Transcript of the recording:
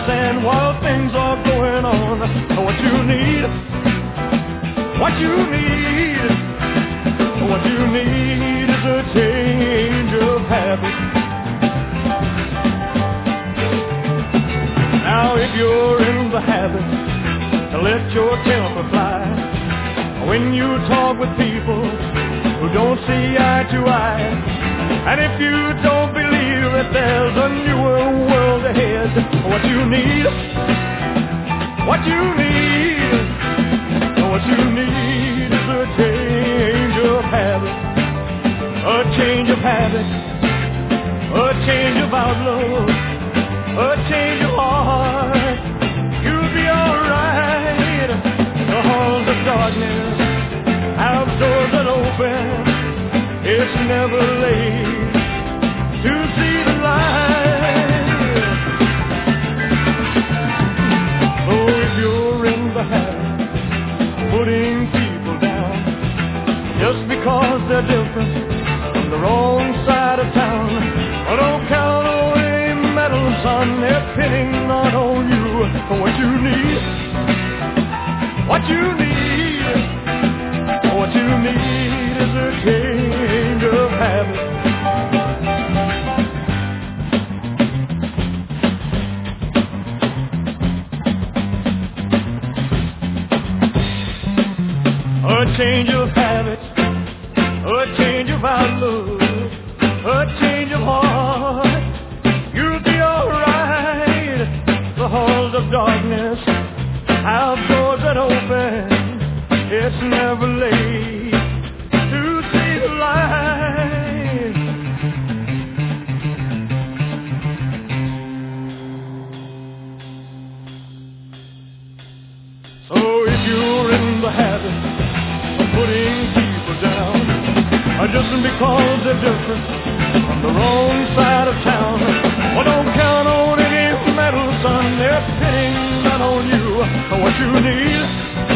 understand while things are going on. What you need, what you need, what you need is a change of habit. Now if you're in the habit to let your temper fly, when you talk with people who don't see eye to eye, and if you don't believe that there's a newer world ahead, what you need, what you need, what you need is a change of habit, a change of habit, a change of outlook, a change of heart. You'll be alright. The halls of darkness have doors that open. It's never late to see the light. So if you're in the habit of putting people down just because they're different from the wrong side of town, well, don't count on any medal, son. They're pinning not on you. What you need, what you need, what you need is a change of habit. A change of habit, a change of outlook, a change of heart. You'll be alright. The halls of darkness have doors that open. It's never late to see the light. So if you're in the habit of putting people down, just because they're different from the wrong side of town, well, don't count on any medal, son. They're pinning that on you. What you need,